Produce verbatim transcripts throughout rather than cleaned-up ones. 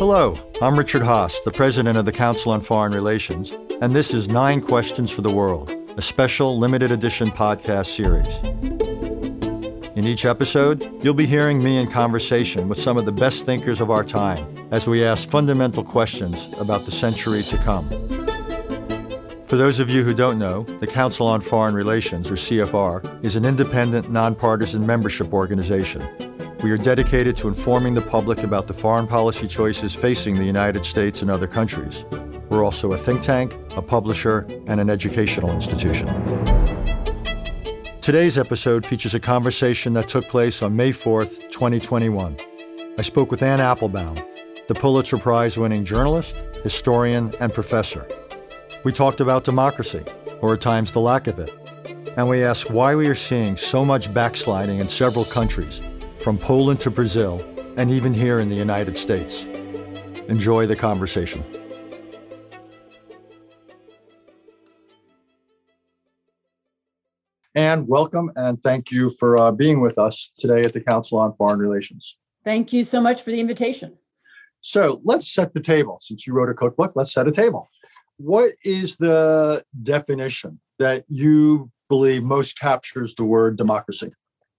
Hello, I'm Richard Haass, the president of the Council on Foreign Relations, and this is Nine Questions for the World, a special limited edition podcast series. In each episode, you'll be hearing me in conversation with some of the best thinkers of our time as we ask fundamental questions about the century to come. For those of you who don't know, the Council on Foreign Relations, or C F R, is an independent, nonpartisan membership organization. We are dedicated to informing the public about the foreign policy choices facing the United States and other countries. We're also a think tank, a publisher, and an educational institution. Today's episode features a conversation that took place on May fourth, twenty twenty-one. I spoke with Anne Applebaum, the Pulitzer Prize-winning journalist, historian, and professor. We talked about democracy, or at times the lack of it, and we asked why we are seeing so much backsliding in several countries, from Poland to Brazil, and even here in the United States. Enjoy the conversation. Anne, welcome, and thank you for uh, being with us today at the Council on Foreign Relations. Thank you so much for the invitation. So let's set the table. Since you wrote a cookbook, let's set a table. What is the definition that you believe most captures the word democracy?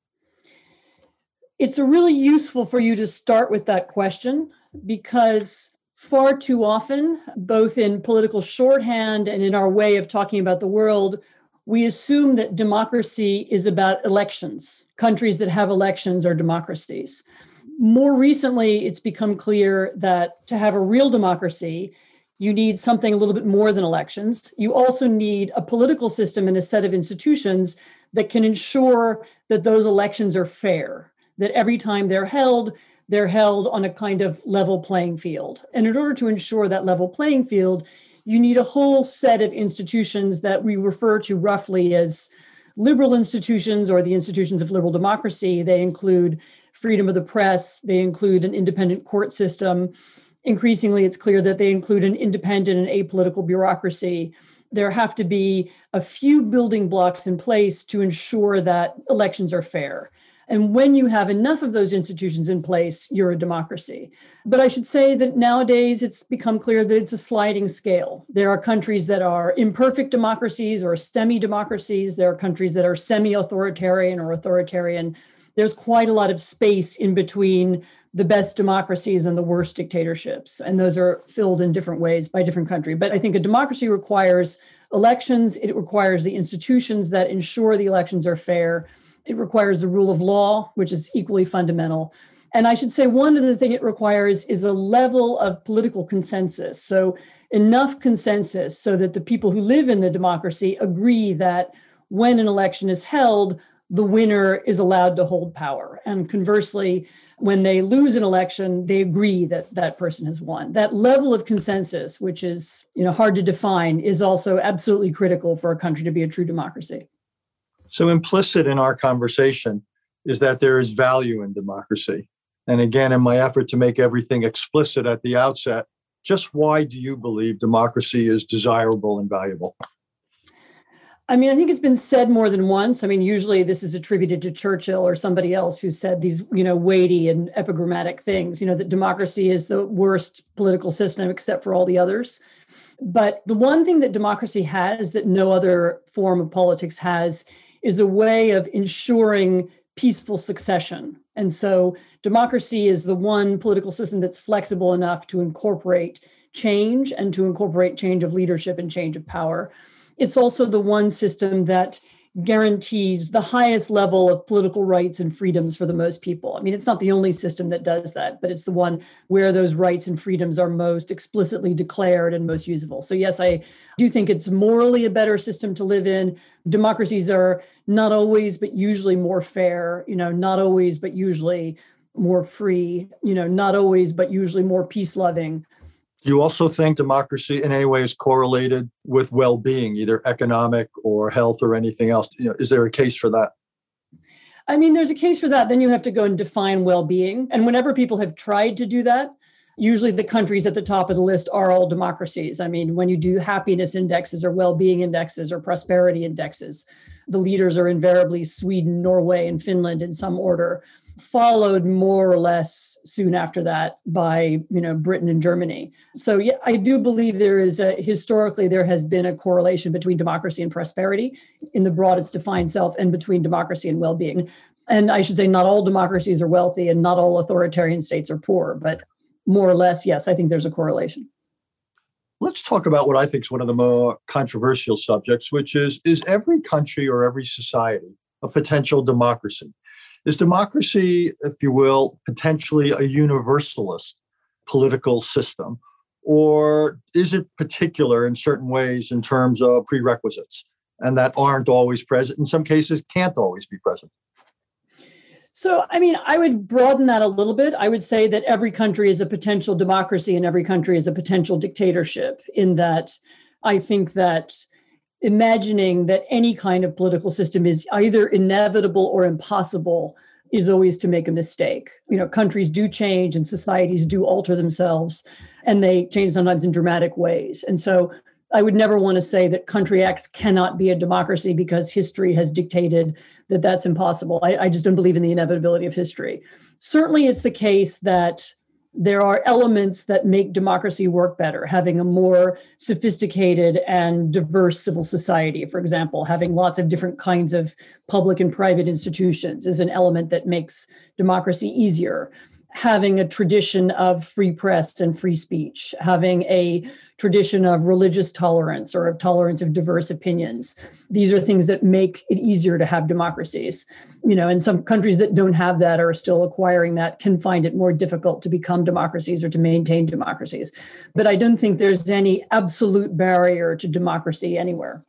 It's really useful for you to start with that question because far too often, both in political shorthand and in our way of talking about the world, we assume that democracy is about elections. Countries that have elections are democracies. More recently, it's become clear that to have a real democracy, you need something a little bit more than elections. You also need a political system and a set of institutions that can ensure that those elections are fair, that every time they're held, they're held on a kind of level playing field. And in order to ensure that level playing field, you need a whole set of institutions that we refer to roughly as liberal institutions or the institutions of liberal democracy. They include freedom of the press, they include an independent court system. Increasingly, it's clear that they include an independent and apolitical bureaucracy. There have to be a few building blocks in place to ensure that elections are fair. And when you have enough of those institutions in place, you're a democracy. But I should say that nowadays it's become clear that it's a sliding scale. There are countries that are imperfect democracies or semi-democracies. There are countries that are semi-authoritarian or authoritarian. There's quite a lot of space in between the best democracies and the worst dictatorships. And those are filled in different ways by different countries. But I think a democracy requires elections. It requires the institutions that ensure the elections are fair. It requires the rule of law, which is equally fundamental. And I should say one other thing it requires is a level of political consensus. So enough consensus so that the people who live in the democracy agree that when an election is held, the winner is allowed to hold power. And conversely, when they lose an election, they agree that that person has won. That level of consensus, which is, you know, hard to define, is also absolutely critical for a country to be a true democracy. So implicit in our conversation is that there is value in democracy. And again, in my effort to make everything explicit at the outset, just why do you believe democracy is desirable and valuable? I mean, I think it's been said more than once. I mean, usually this is attributed to Churchill or somebody else who said these, you know, weighty and epigrammatic things, you know, that democracy is the worst political system except for all the others. But the one thing that democracy has that no other form of politics has is a way of ensuring peaceful succession. And so democracy is the one political system that's flexible enough to incorporate change and to incorporate change of leadership and change of power. It's also the one system that guarantees the highest level of political rights and freedoms for the most people. I mean, it's not the only system that does that, but it's the one where those rights and freedoms are most explicitly declared and most usable. So yes, I do think it's morally a better system to live in. Democracies are not always, but usually more fair, you know, not always, but usually more free, you know, not always, but usually more peace-loving. Do you also think democracy in any way is correlated with well-being, either economic or health or anything else? You know, is there a case for that? I mean, there's a case for that. Then you have to go and define well-being. And whenever people have tried to do that, usually the countries at the top of the list are all democracies. I mean, when you do happiness indexes or well-being indexes or prosperity indexes, the leaders are invariably Sweden, Norway, and Finland in some order. followed more or less soon after that by, you know, Britain and Germany. So yeah, I do believe there is a, historically, there has been a correlation between democracy and prosperity in the broadest defined self and between democracy and well-being. And I should say not all democracies are wealthy and not all authoritarian states are poor, but more or less, yes, I think there's a correlation. Let's talk about what I think is one of the more controversial subjects, which is, is every country or every society a potential democracy? Is democracy, if you will, potentially a universalist political system? Or is it particular in certain ways in terms of prerequisites and that aren't always present, in some cases can't always be present? So, I mean, I would broaden that a little bit. I would say that every country is a potential democracy and every country is a potential dictatorship, in that I think that imagining that any kind of political system is either inevitable or impossible is always to make a mistake. You know, countries do change and societies do alter themselves, and they change sometimes in dramatic ways. And so I would never want to say that country X cannot be a democracy because history has dictated that that's impossible. I, I just don't believe in the inevitability of history. Certainly, it's the case that there are elements that make democracy work better. Having a more sophisticated and diverse civil society, for example, having lots of different kinds of public and private institutions is an element that makes democracy easier. Having a tradition of free press and free speech, having a tradition of religious tolerance or of tolerance of diverse opinions. These are things that make it easier to have democracies. You know, and some countries that don't have that or are still acquiring that can find it more difficult to become democracies or to maintain democracies. But I don't think there's any absolute barrier to democracy anywhere.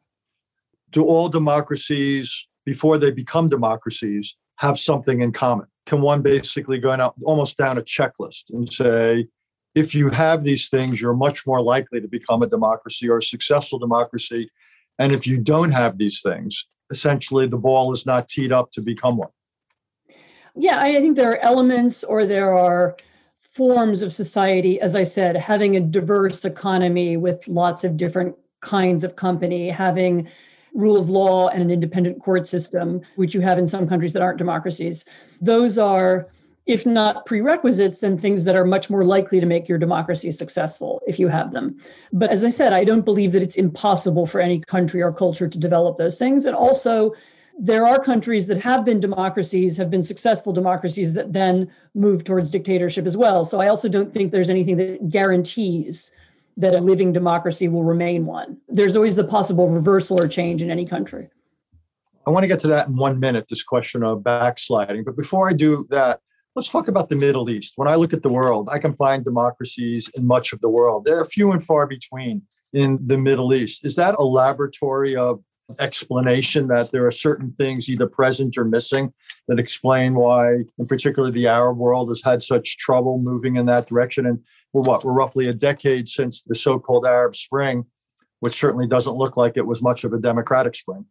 Do all democracies, before they become democracies, have something in common? Can one basically go out almost down a checklist and say, if you have these things, you're much more likely to become a democracy or a successful democracy. And if you don't have these things, essentially the ball is not teed up to become one. Yeah, I think there are elements or there are forms of society, as I said, having a diverse economy with lots of different kinds of company, having rule of law and an independent court system, which you have in some countries that aren't democracies. Those are, if not prerequisites, then things that are much more likely to make your democracy successful if you have them. But as I said, I don't believe that it's impossible for any country or culture to develop those things. And also, there are countries that have been democracies, have been successful democracies that then move towards dictatorship as well. So I also don't think there's anything that guarantees that a living democracy will remain one. There's always the possible reversal or change in any country. I want to get to that in one minute, this question of backsliding. But before I do that, let's talk about the Middle East. When I look at the world, I can find democracies in much of the world. They're few and far between in the Middle East. Is that a laboratory of explanation that there are certain things either present or missing that explain why, in particular, the Arab world has had such trouble moving in that direction? And we're what? We're roughly a decade since the so-called Arab Spring, which certainly doesn't look like it was much of a democratic spring.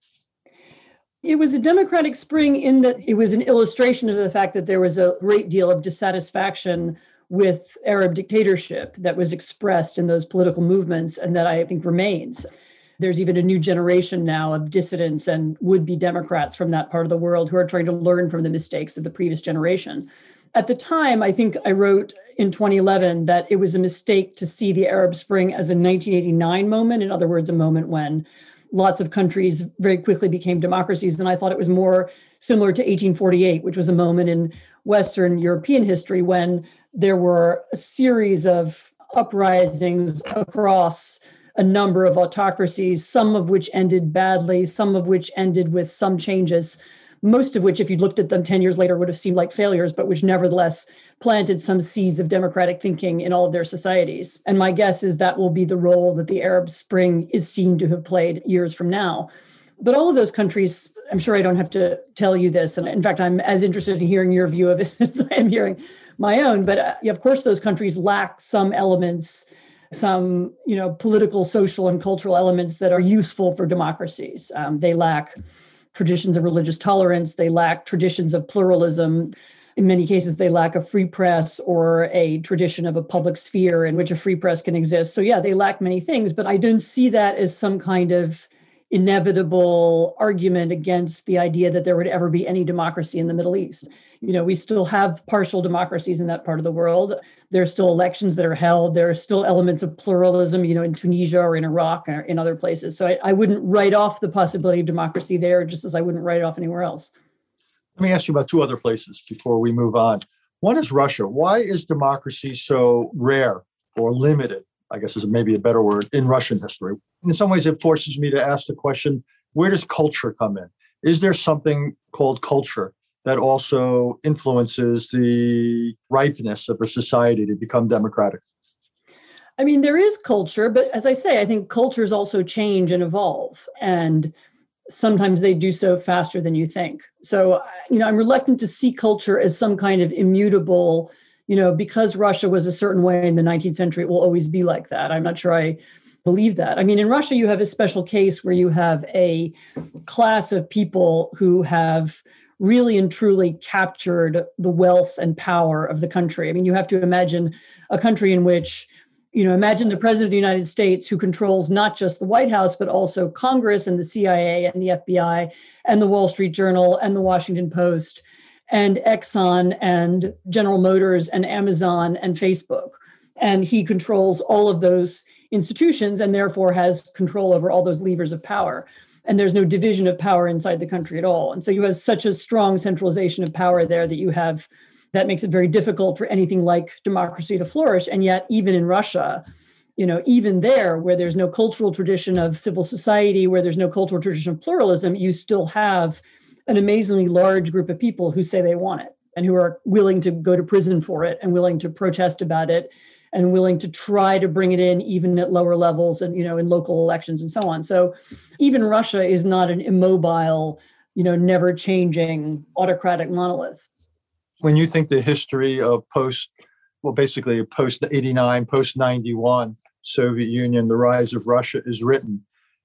It was a democratic spring in that it was an illustration of the fact that there was a great deal of dissatisfaction with Arab dictatorship that was expressed in those political movements, and that I think remains. There's even a new generation now of dissidents and would-be Democrats from that part of the world who are trying to learn from the mistakes of the previous generation. At the time, I think I wrote in twenty eleven that it was a mistake to see the Arab Spring as a nineteen eighty-nine moment. In other words, a moment when lots of countries very quickly became democracies. And I thought it was more similar to eighteen forty-eight, which was a moment in Western European history when there were a series of uprisings across a number of autocracies, some of which ended badly, some of which ended with some changes, most of which, if you looked at them ten years later, would have seemed like failures, but which nevertheless planted some seeds of democratic thinking in all of their societies. And my guess is that will be the role that the Arab Spring is seen to have played years from now. But all of those countries, I'm sure I don't have to tell you this, and in fact, I'm as interested in hearing your view of it as I am hearing my own, but uh, of course, those countries lack some elements, some, you know, political, social, and cultural elements that are useful for democracies. Um, they lack traditions of religious tolerance. They lack traditions of pluralism. In many cases, they lack a free press or a tradition of a public sphere in which a free press can exist. So yeah, they lack many things, but I don't see that as some kind of inevitable argument against the idea that there would ever be any democracy in the Middle East. You know, we still have partial democracies in that part of the world. There are still elections that are held. There are still elements of pluralism, you know, in Tunisia or in Iraq or in other places. So I, I wouldn't write off the possibility of democracy there, just as I wouldn't write it off anywhere else. Let me ask you about two other places before we move on. One is Russia. Why is democracy so rare or limited, I guess is maybe a better word, in Russian history? In some ways, it forces me to ask the question, where does culture come in? Is there something called culture that also influences the ripeness of a society to become democratic? I mean, there is culture, but as I say, I think cultures also change and evolve. And sometimes they do so faster than you think. So, you know, I'm reluctant to see culture as some kind of immutable, you know, because Russia was a certain way in the nineteenth century, it will always be like that. I'm not sure I believe that. I mean, in Russia, you have a special case where you have a class of people who have really and truly captured the wealth and power of the country. I mean, you have to imagine a country in which, you know, imagine the president of the United States who controls not just the White House, but also Congress and the C I A and the F B I and the Wall Street Journal and the Washington Post and Exxon and General Motors and Amazon and Facebook. And he controls all of those institutions and therefore has control over all those levers of power. And there's no division of power inside the country at all. And so you have such a strong centralization of power there that you have that makes it very difficult for anything like democracy to flourish. And yet, even in Russia, you know, even there, where there's no cultural tradition of civil society, where there's no cultural tradition of pluralism, you still have an amazingly large group of people who say they want it and who are willing to go to prison for it and willing to protest about it and willing to try to bring it in even at lower levels and, you know, in local elections and so on. So even Russia is not an immobile, you know, never changing autocratic monolith. When you think the history of post, well, basically post eighty-nine, post ninety-one Soviet Union, the rise of Russia is written,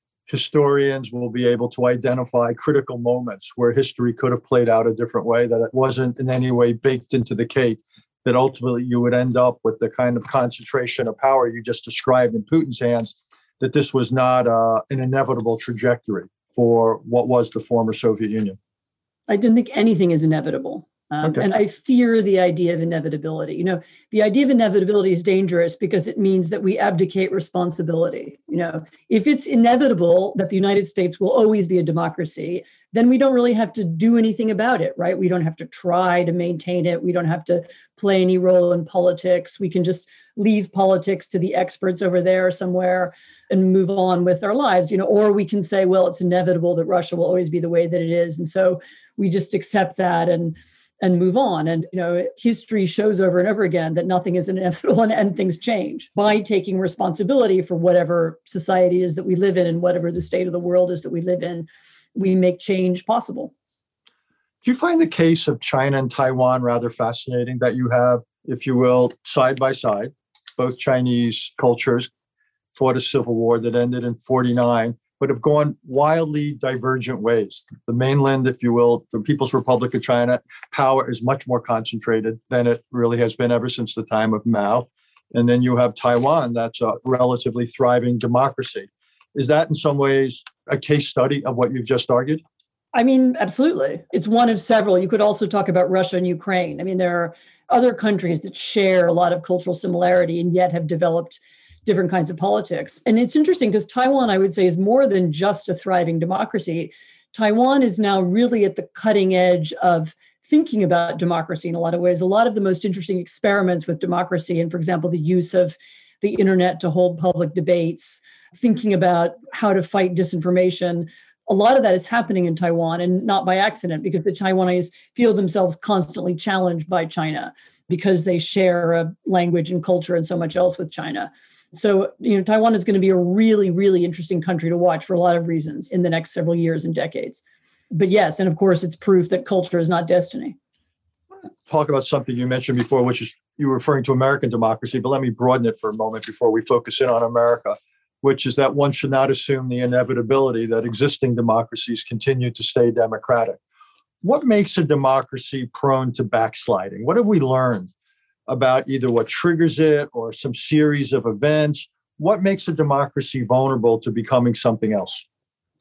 historians will be able to identify critical moments where history could have played out a different way, that it wasn't in any way baked into the cake, that ultimately you would end up with the kind of concentration of power you just described in Putin's hands, that this was not uh, an inevitable trajectory for what was the former Soviet Union. I don't think anything is inevitable. Um, okay. And I fear the idea of inevitability. You know, the idea of inevitability is dangerous because it means that we abdicate responsibility. You know, if it's inevitable that the United States will always be a democracy, then we don't really have to do anything about it, right? We don't have to try to maintain it. We don't have to play any role in politics. We can just leave politics to the experts over there somewhere and move on with our lives, you know, or we can say, well, it's inevitable that Russia will always be the way that it is. And so we just accept that and and move on. And, you know, history shows over and over again that nothing is inevitable and, and things change by taking responsibility for whatever society is that we live in and whatever the state of the world is that we live in, we make change possible. Do you find the case of China and Taiwan rather fascinating, that you have, if you will, side by side, both Chinese cultures fought a civil war that ended in forty-nine, but have gone wildly divergent ways. The mainland, if you will, the People's Republic of China, power is much more concentrated than it really has been ever since the time of Mao. And then you have Taiwan, that's a relatively thriving democracy. Is that in some ways a case study of what you've just argued? I mean, absolutely. It's one of several. You could also talk about Russia and Ukraine. I mean, there are other countries that share a lot of cultural similarity and yet have developed different kinds of politics. And it's interesting because Taiwan, I would say, is more than just a thriving democracy. Taiwan is now really at the cutting edge of thinking about democracy in a lot of ways. A lot of the most interesting experiments with democracy, and for example, the use of the internet to hold public debates, thinking about how to fight disinformation, a lot of that is happening in Taiwan, and not by accident, because the Taiwanese feel themselves constantly challenged by China because they share a language and culture and so much else with China. So, you know, Taiwan is going to be a really, really interesting country to watch for a lot of reasons in the next several years and decades. But yes, and of course, it's proof that culture is not destiny. Talk about something you mentioned before, which is you were referring to American democracy, but let me broaden it for a moment before we focus in on America, which is that one should not assume the inevitability that existing democracies continue to stay democratic. What makes a democracy prone to backsliding? What have we learned about either what triggers it or some series of events? What makes a democracy vulnerable to becoming something else?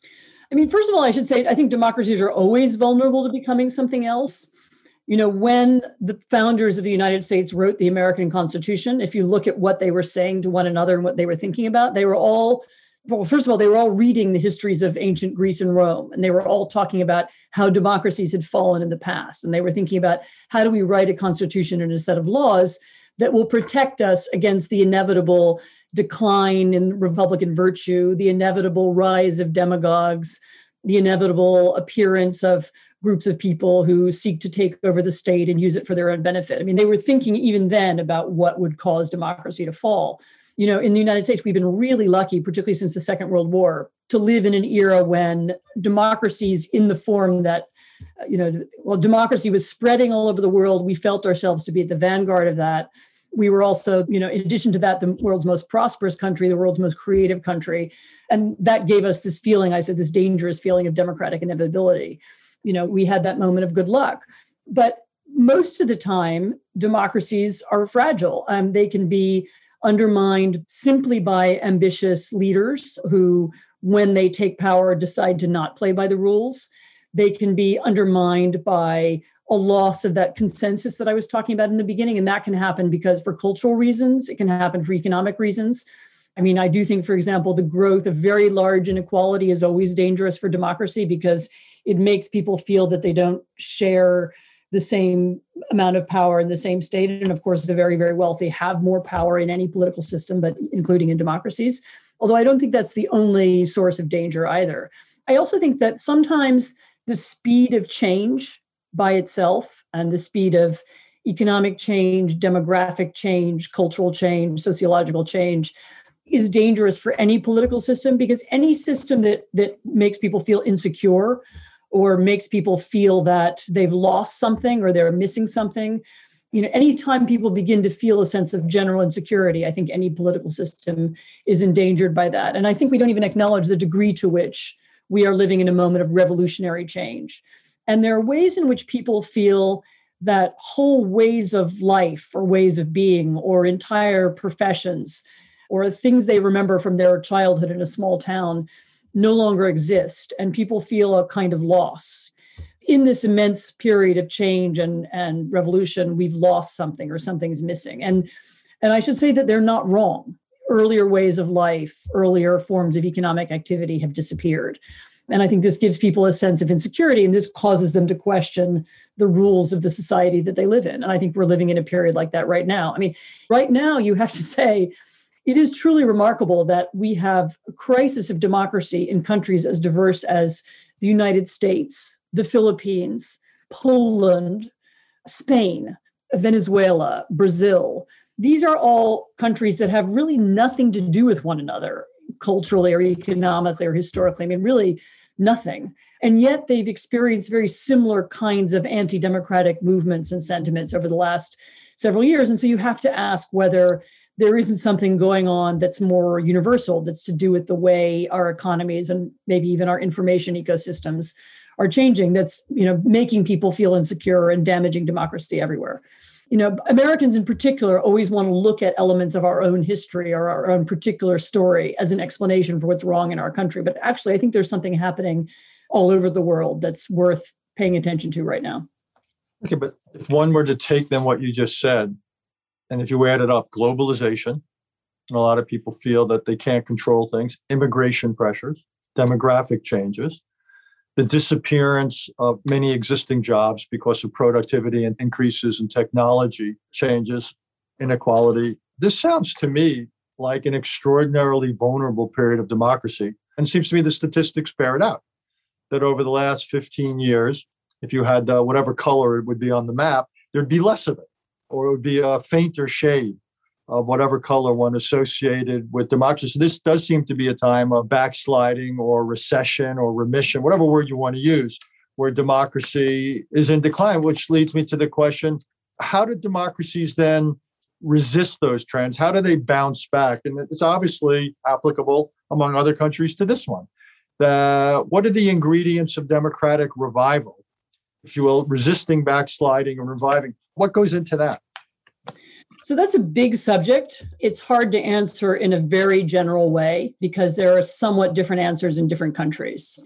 I mean, first of all, I should say, I think democracies are always vulnerable to becoming something else. You know, when the founders of the United States wrote the American Constitution, if you look at what they were saying to one another and what they were thinking about, they were all, well, first of all, they were all reading the histories of ancient Greece and Rome, and they were all talking about how democracies had fallen in the past. And they were thinking about how do we write a constitution and a set of laws that will protect us against the inevitable decline in Republican virtue, the inevitable rise of demagogues, the inevitable appearance of groups of people who seek to take over the state and use it for their own benefit. I mean, they were thinking even then about what would cause democracy to fall. You know, in the United States, we've been really lucky, particularly since the Second World War, to live in an era when democracies in the form that, you know, well, democracy was spreading all over the world. We felt ourselves to be at the vanguard of that. We were also, you know, in addition to that, the world's most prosperous country, the world's most creative country. And that gave us this feeling, I said, this dangerous feeling of democratic inevitability. You know, we had that moment of good luck. But most of the time, democracies are fragile. Um, they can be undermined simply by ambitious leaders who, when they take power, decide to not play by the rules. They can be undermined by a loss of that consensus that I was talking about in the beginning. And that can happen because for cultural reasons, it can happen for economic reasons. I mean, I do think, for example, the growth of very large inequality is always dangerous for democracy because it makes people feel that they don't share the same amount of power in the same state. And of course, the very, very wealthy have more power in any political system, but including in democracies. Although I don't think that's the only source of danger either. I also think that sometimes the speed of change by itself and the speed of economic change, demographic change, cultural change, sociological change is dangerous for any political system, because any system that that makes people feel insecure or makes people feel that they've lost something or they're missing something, you know, anytime people begin to feel a sense of general insecurity, I think any political system is endangered by that. And I think we don't even acknowledge the degree to which we are living in a moment of revolutionary change. And there are ways in which people feel that whole ways of life or ways of being or entire professions or things they remember from their childhood in a small town no longer exist. And people feel a kind of loss. In this immense period of change and, and revolution, we've lost something or something's missing. And, and I should say that they're not wrong. Earlier ways of life, earlier forms of economic activity have disappeared. And I think this gives people a sense of insecurity, and this causes them to question the rules of the society that they live in. And I think we're living in a period like that right now. I mean, right now, you have to say, it is truly remarkable that we have a crisis of democracy in countries as diverse as the United States, the Philippines, Poland, Spain, Venezuela, Brazil. These are all countries that have really nothing to do with one another, culturally or economically or historically. I mean, really nothing. And yet they've experienced very similar kinds of anti-democratic movements and sentiments over the last several years. And so you have to ask whether there isn't something going on that's more universal, that's to do with the way our economies and maybe even our information ecosystems are changing, that's, you know, making people feel insecure and damaging democracy everywhere. You know, Americans in particular always want to look at elements of our own history or our own particular story as an explanation for what's wrong in our country. But actually, I think there's something happening all over the world that's worth paying attention to right now. Okay, but if one were to take then what you just said, and if you add it up, globalization, and a lot of people feel that they can't control things, immigration pressures, demographic changes, the disappearance of many existing jobs because of productivity and increases in technology changes, inequality. This sounds to me like an extraordinarily vulnerable period of democracy. And it seems to me the statistics bear it out, that over the last fifteen years, if you had uh, whatever color it would be on the map, there'd be less of it, or it would be a fainter shade of whatever color one associated with democracy. This does seem to be a time of backsliding or recession or remission, whatever word you want to use, where democracy is in decline, which leads me to the question, how do democracies then resist those trends? How do they bounce back? And it's obviously applicable, among other countries, to this one. The, what are the ingredients of democratic revival, if you will, resisting backsliding and reviving? What goes into that? So that's a big subject. It's hard to answer in a very general way because there are somewhat different answers in different countries.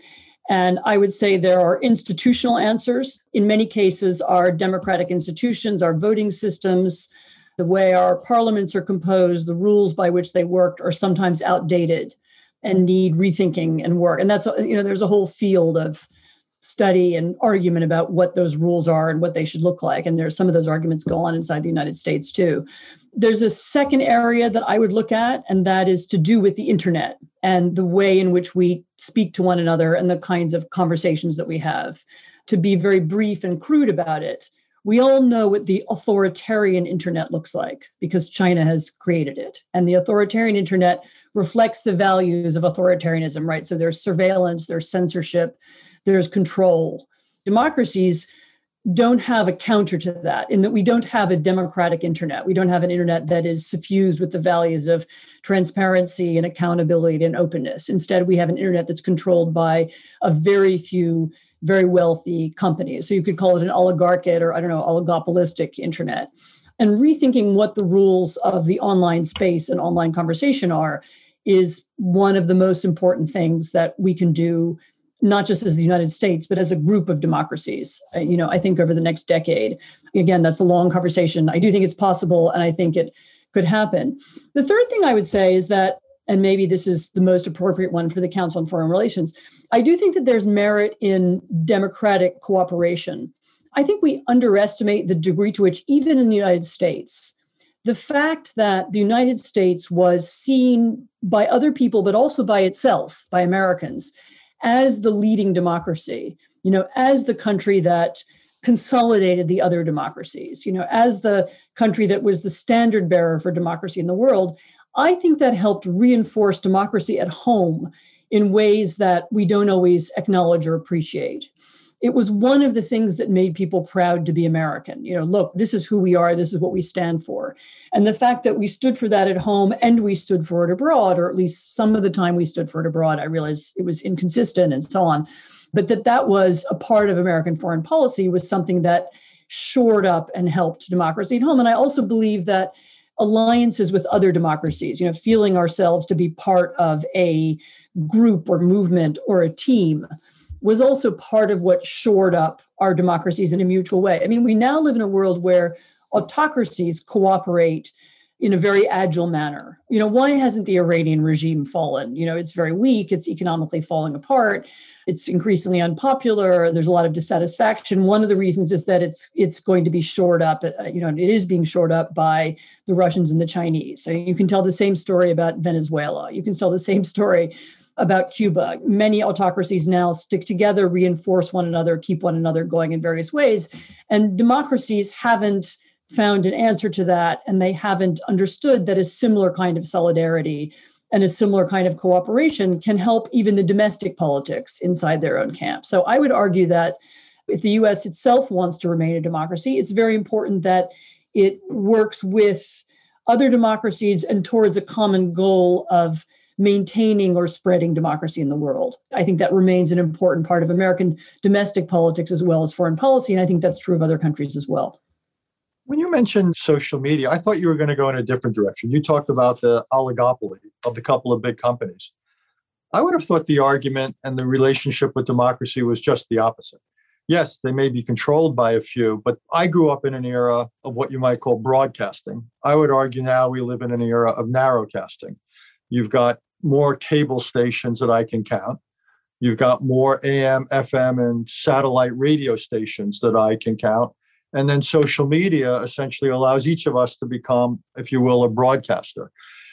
And I would say there are institutional answers. In many cases, our democratic institutions, our voting systems, the way our parliaments are composed, the rules by which they worked are sometimes outdated and need rethinking and work. And that's, you know, there's a whole field of study and argument about what those rules are and what they should look like. And there's some of those arguments go on inside the United States too. There's a second area that I would look at, and that is to do with the internet and the way in which we speak to one another and the kinds of conversations that we have. To be very brief and crude about it, we all know what the authoritarian internet looks like because China has created it. And the authoritarian internet reflects the values of authoritarianism, right? So there's surveillance, there's censorship, there's control. Democracies don't have a counter to that, in that we don't have a democratic internet. We don't have an internet that is suffused with the values of transparency and accountability and openness. Instead, we have an internet that's controlled by a very few very wealthy companies. So you could call it an oligarchic or, I don't know, oligopolistic internet. And rethinking what the rules of the online space and online conversation are is one of the most important things that we can do, not just as the United States, but as a group of democracies. Uh, you know, I think over the next decade, again, that's a long conversation. I do think it's possible, and I think it could happen. The third thing I would say is that, and maybe this is the most appropriate one for the Council on Foreign Relations, I do think that there's merit in democratic cooperation. I think we underestimate the degree to which, even in the United States, the fact that the United States was seen by other people, but also by itself, by Americans, as the leading democracy, you know, as the country that consolidated the other democracies, you know, as the country that was the standard bearer for democracy in the world, I think that helped reinforce democracy at home in ways that we don't always acknowledge or appreciate. It was one of the things that made people proud to be American. You know, look, this is who we are. This is what we stand for. And the fact that we stood for that at home and we stood for it abroad, or at least some of the time we stood for it abroad, I realize it was inconsistent and so on, but that that was a part of American foreign policy was something that shored up and helped democracy at home. And I also believe that alliances with other democracies, you know, feeling ourselves to be part of a group or movement or a team was also part of what shored up our democracies in a mutual way. I mean, we now live in a world where autocracies cooperate in a very agile manner. You know, why hasn't the Iranian regime fallen? You know, it's very weak, it's economically falling apart, it's increasingly unpopular, there's a lot of dissatisfaction. One of the reasons is that it's it's going to be shored up, uh, you know, it is being shored up by the Russians and the Chinese. So you can tell the same story about Venezuela. You can tell the same story about Cuba. Many autocracies now stick together, reinforce one another, keep one another going in various ways. And democracies haven't found an answer to that, and they haven't understood that a similar kind of solidarity and a similar kind of cooperation can help even the domestic politics inside their own camp. So I would argue that if the U S itself wants to remain a democracy, it's very important that it works with other democracies and towards a common goal of maintaining or spreading democracy in the world. I think that remains an important part of American domestic politics as well as foreign policy, and I think that's true of other countries as well. When you mentioned social media, I thought you were going to go in a different direction. You talked about the oligopoly of the couple of big companies. I would have thought the argument and the relationship with democracy was just the opposite. Yes, they may be controlled by a few, but I grew up in an era of what you might call broadcasting. I would argue now we live in an era of narrowcasting. You've got more cable stations that I can count. You've got more A M, F M, and satellite radio stations that I can count. And then social media essentially allows each of us to become, if you will, a broadcaster.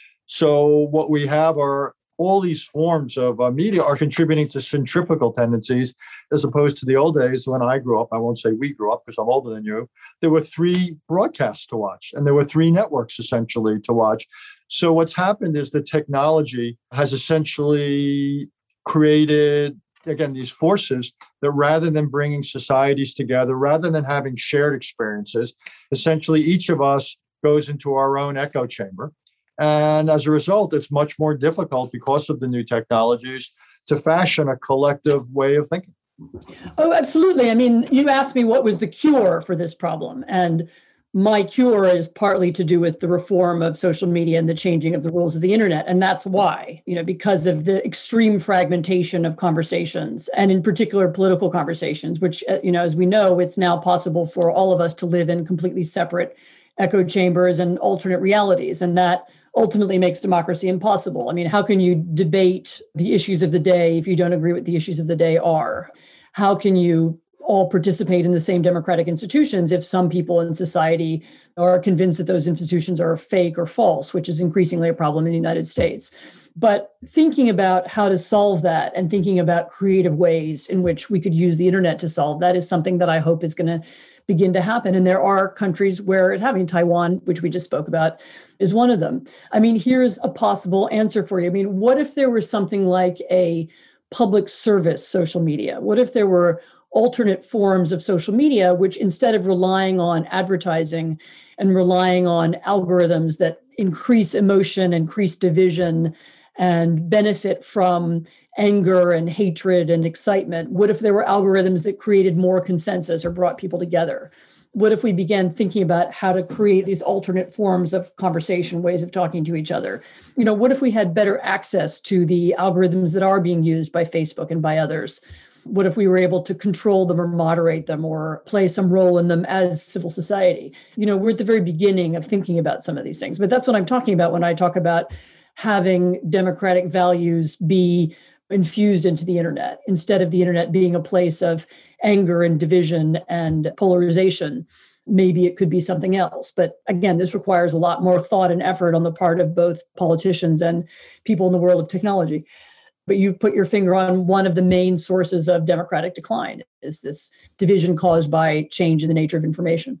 So what we have are all these forms of uh, media are contributing to centrifugal tendencies, as opposed to the old days when I grew up. I won't say we grew up because I'm older than you. There were three broadcasts to watch, and there were three networks essentially to watch. So what's happened is the technology has essentially created, again, these forces that rather than bringing societies together, rather than having shared experiences, essentially each of us goes into our own echo chamber. And as a result, it's much more difficult because of the new technologies to fashion a collective way of thinking. Oh, absolutely. I mean, you asked me what was the cure for this problem. And my cure is partly to do with the reform of social media and the changing of the rules of the internet. And that's why, you know, because of the extreme fragmentation of conversations, and in particular political conversations, which, you know, as we know, it's now possible for all of us to live in completely separate echo chambers and alternate realities. And that ultimately makes democracy impossible. I mean, how can you debate the issues of the day if you don't agree what the issues of the day are? How can you all participate in the same democratic institutions if some people in society are convinced that those institutions are fake or false, which is increasingly a problem in the United States? But thinking about how to solve that and thinking about creative ways in which we could use the internet to solve that is something that I hope is going to begin to happen. And there are countries where it happening. Taiwan, which we just spoke about, is one of them. I mean, here's a possible answer for you. I mean, what if there was something like a public service social media? What if there were alternate forms of social media, which instead of relying on advertising and relying on algorithms that increase emotion, increase division, and benefit from anger and hatred and excitement? What if there were algorithms that created more consensus or brought people together? What if we began thinking about how to create these alternate forms of conversation, ways of talking to each other? You know, what if we had better access to the algorithms that are being used by Facebook and by others? What if we were able to control them or moderate them or play some role in them as civil society? You know, we're at the very beginning of thinking about some of these things, but that's what I'm talking about when I talk about having democratic values be infused into the internet, instead of the internet being a place of anger and division and polarization. Maybe it could be something else. But again, this requires a lot more thought and effort on the part of both politicians and people in the world of technology. But you've put your finger on one of the main sources of democratic decline, is this division caused by change in the nature of information.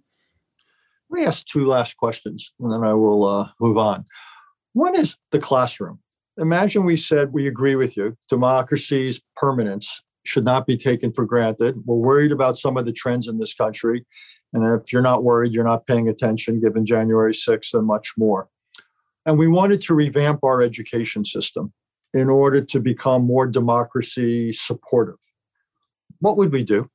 Let me ask two last questions, and then I will uh, move on. One is the classroom. Imagine we said we agree with you. Democracy's permanence should not be taken for granted. We're worried about some of the trends in this country. And if you're not worried, you're not paying attention, given January sixth and much more. And we wanted to revamp our education system in order to become more democracy supportive. What would we do?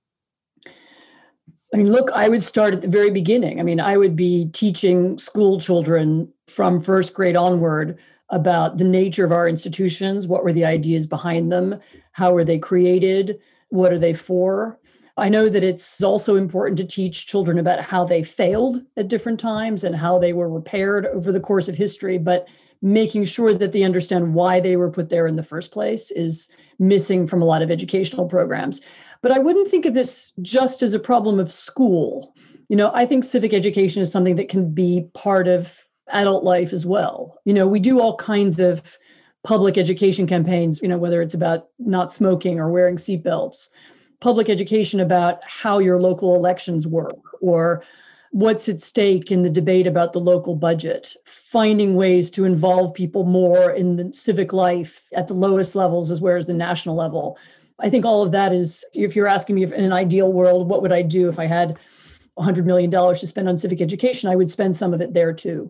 I mean, look, I would start at the very beginning. I mean, I would be teaching school children from first grade onward about the nature of our institutions. What were the ideas behind them? How were they created? What are they for? I know that it's also important to teach children about how they failed at different times and how they were repaired over the course of history, but making sure that they understand why they were put there in the first place is missing from a lot of educational programs. But I wouldn't think of this just as a problem of school. You know, I think civic education is something that can be part of adult life as well. You know, we do all kinds of public education campaigns, you know, whether it's about not smoking or wearing seatbelts, public education about how your local elections work, or what's at stake in the debate about the local budget, finding ways to involve people more in the civic life at the lowest levels as well as the national level. I think all of that is, if you're asking me if in an ideal world, what would I do if I had one hundred million dollars to spend on civic education, I would spend some of it there too.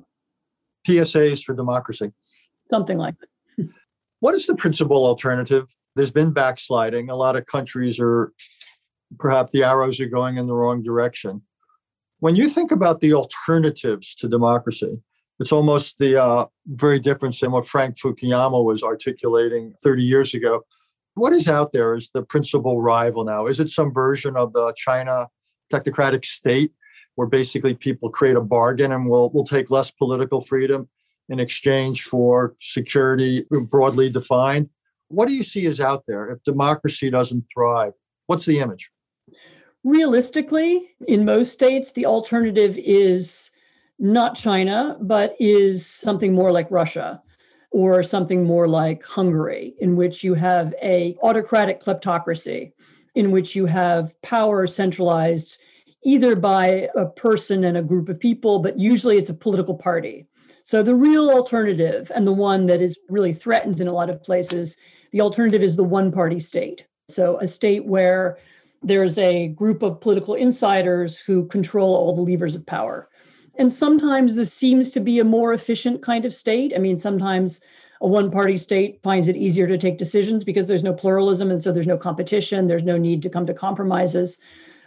P S As for democracy. Something like that. What is the principal alternative? There's been backsliding. A lot of countries are, perhaps the arrows are going in the wrong direction. When you think about the alternatives to democracy, it's almost the uh, very different than what Frank Fukuyama was articulating thirty years ago. What is out there as the principal rival now? Is it some version of the China technocratic state where basically people create a bargain and we'll, we'll take less political freedom in exchange for security broadly defined? What do you see is out there if democracy doesn't thrive? What's the image? Realistically, in most states, the alternative is not China, but is something more like Russia or something more like Hungary, in which you have a autocratic kleptocracy, in which you have power centralized either by a person and a group of people, but usually it's a political party. So the real alternative, and the one that is really threatened in a lot of places, the alternative is the one-party state. So a state where there's a group of political insiders who control all the levers of power. And sometimes this seems to be a more efficient kind of state. I mean, sometimes a one-party state finds it easier to take decisions because there's no pluralism, and so there's no competition, there's no need to come to compromises.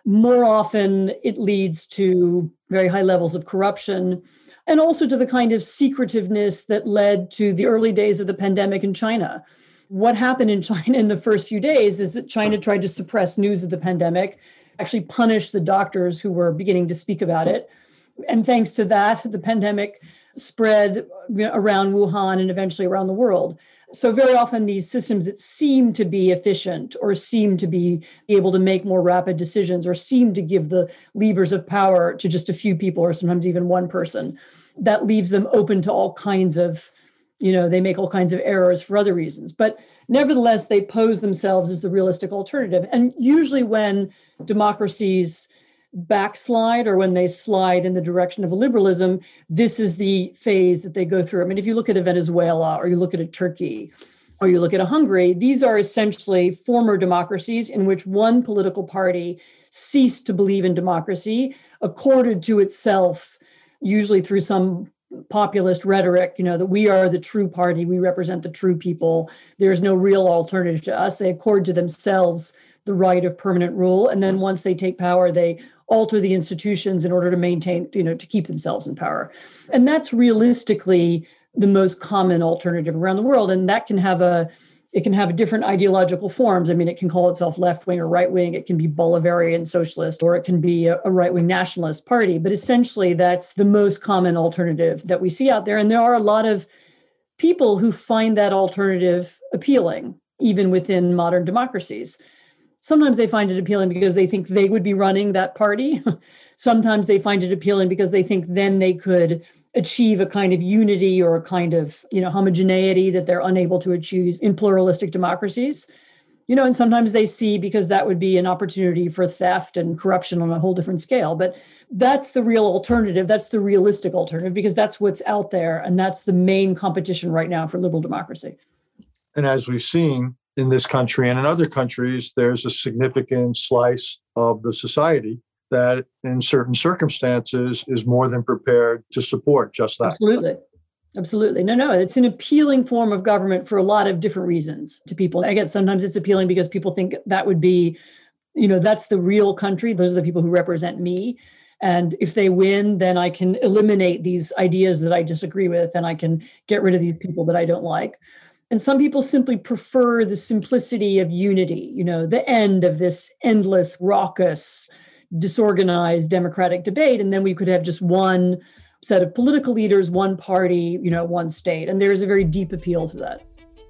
more often it leads to very high levels of corruption and also to the kind of secretiveness that led to the early days of the pandemic in China. What happened in China in the first few days is that China tried to suppress news of the pandemic, actually punish the doctors who were beginning to speak about it. And thanks to that, the pandemic spread around Wuhan and eventually around the world. So very often these systems that seem to be efficient or seem to be able to make more rapid decisions or seem to give the levers of power to just a few people or sometimes even one person, that leaves them open to all kinds of, you know, they make all kinds of errors for other reasons. But nevertheless, they pose themselves as the realistic alternative. And usually when democracies backslide or when they slide in the direction of liberalism, this is the phase that they go through. I mean, if you look at a Venezuela or you look at a Turkey or you look at a Hungary, these are essentially former democracies in which one political party ceased to believe in democracy, accorded to itself, usually through some populist rhetoric, you know, that we are the true party, we represent the true people, there's no real alternative to us. They accord to themselves the right of permanent rule. And then once they take power, they alter the institutions in order to maintain, you know, to keep themselves in power. And that's realistically the most common alternative around the world. And that can have a, it can have different ideological forms. I mean, it can call itself left-wing or right-wing. It can be Bolivarian socialist, or it can be a, a right-wing nationalist party. But essentially, that's the most common alternative that we see out there. And there are a lot of people who find that alternative appealing, even within modern democracies. Sometimes they find it appealing because they think they would be running that party. Sometimes they find it appealing because they think then they could achieve a kind of unity or a kind of, you know, homogeneity that they're unable to achieve in pluralistic democracies. You know, and sometimes they see because that would be an opportunity for theft and corruption on a whole different scale. But that's the real alternative. That's the realistic alternative, because that's what's out there. And that's the main competition right now for liberal democracy. And as we've seen in this country and in other countries, there's a significant slice of the society that in certain circumstances is more than prepared to support just that. Absolutely. Absolutely. No, no, it's an appealing form of government for a lot of different reasons to people. I guess sometimes it's appealing because people think that would be, you know, that's the real country. Those are the people who represent me. And if they win, then I can eliminate these ideas that I disagree with, and I can get rid of these people that I don't like. And some people simply prefer the simplicity of unity, you know, the end of this endless, raucous, disorganized democratic debate. And then we could have just one set of political leaders, one party, you know, one state. And there's a very deep appeal to that.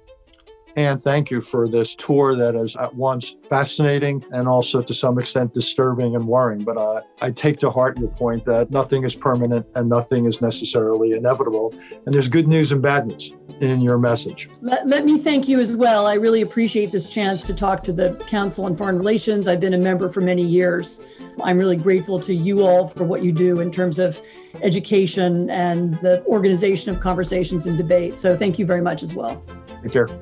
And thank you for this tour that is at once fascinating and also to some extent disturbing and worrying. But uh, I take to heart your point that nothing is permanent and nothing is necessarily inevitable. And there's good news and bad news in your message. Let, let me thank you as well. I really appreciate this chance to talk to the Council on Foreign Relations. I've been a member for many years. I'm really grateful to you all for what you do in terms of education and the organization of conversations and debate. So thank you very much as well. Take care.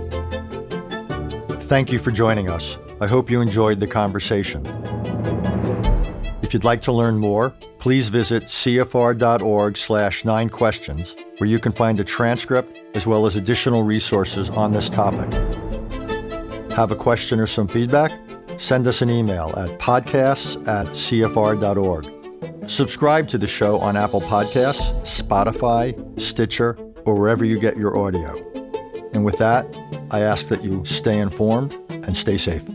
Thank you for joining us. I hope you enjoyed the conversation. If you'd like to learn more, please visit C F R dot org slash nine questions, where you can find a transcript as well as additional resources on this topic. Have a question or some feedback? Send us an email at podcasts at C F R dot org. Subscribe to the show on Apple Podcasts, Spotify, Stitcher, or wherever you get your audio. And with that, I ask that you stay informed and stay safe.